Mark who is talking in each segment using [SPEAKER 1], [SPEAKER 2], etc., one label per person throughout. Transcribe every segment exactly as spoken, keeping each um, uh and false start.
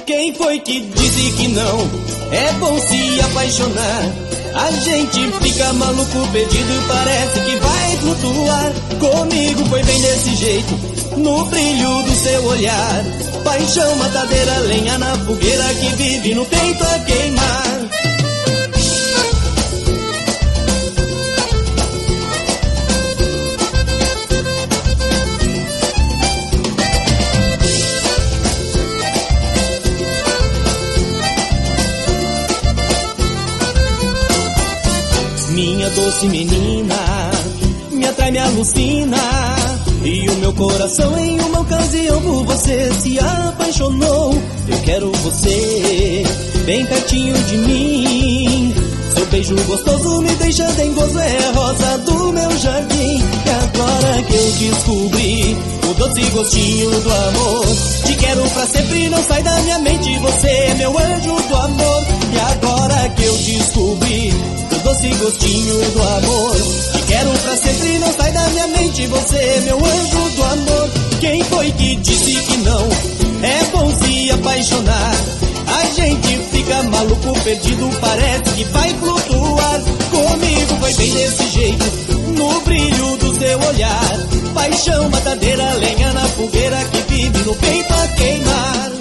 [SPEAKER 1] Quem foi que disse que não é bom se apaixonar? A gente fica maluco, perdido, parece que vai flutuar. Comigo foi bem desse jeito, no brilho do seu olhar. Paixão, matadeira, lenha na fogueira que vive no peito a queimar. Minha doce menina, me atrai, me alucina, e o meu coração em uma ocasião por você se apaixonou. Eu quero você bem pertinho de mim. Seu beijo gostoso me deixa dengoso, é a rosa do meu jardim. E agora que eu descobri o doce gostinho do amor, te quero pra sempre, não sai da minha mente, você é meu anjo do amor. E agora que eu descobri doce gostinho do amor, te quero pra sempre, não sai da minha mente, você é meu anjo do amor. Quem foi que disse que não é bom se apaixonar? A gente fica maluco, perdido, parece que vai flutuar. Comigo foi bem desse jeito, no brilho do seu olhar. Paixão, matadeira, lenha na fogueira que vive no peito a queimar.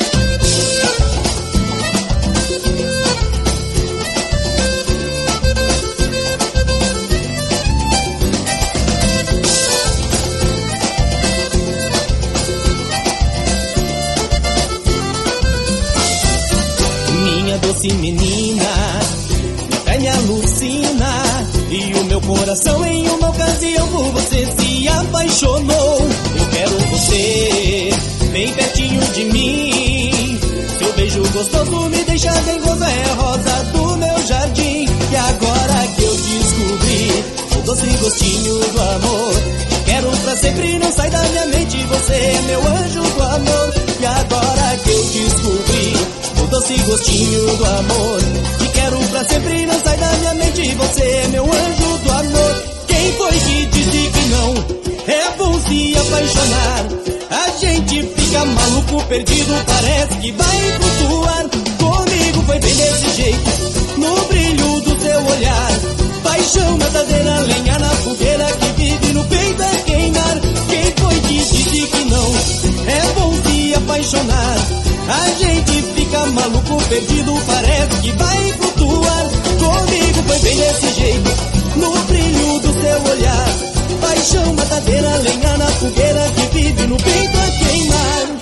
[SPEAKER 1] Doce menina, até me alucina, e o meu coração em uma ocasião por você se apaixonou. Eu quero você bem pertinho de mim. Seu beijo gostoso me deixa dengoso, é a rosa do meu jardim. E agora que eu descobri o doce gostinho do amor, te quero pra sempre, não sai da minha mente, você é meu anjo do amor. E agora que eu descobri o doce gostinho do amor, te quero pra sempre, não sai da minha mente, você é meu anjo do amor. Quem foi que disse que não é bom se apaixonar? A gente fica maluco, perdido, parece que vai flutuar. Comigo foi bem desse jeito, no brilho do teu olhar. Paixão, matadeira, lenha na fogueira que vive no peito a queimar. Quem foi que disse que não é bom se apaixonar? A gente fica maluco, perdido, parece que vai flutuar. Comigo foi bem desse jeito, no brilho do seu olhar. Paixão, matadeira, lenha na fogueira que vive no peito a queimar.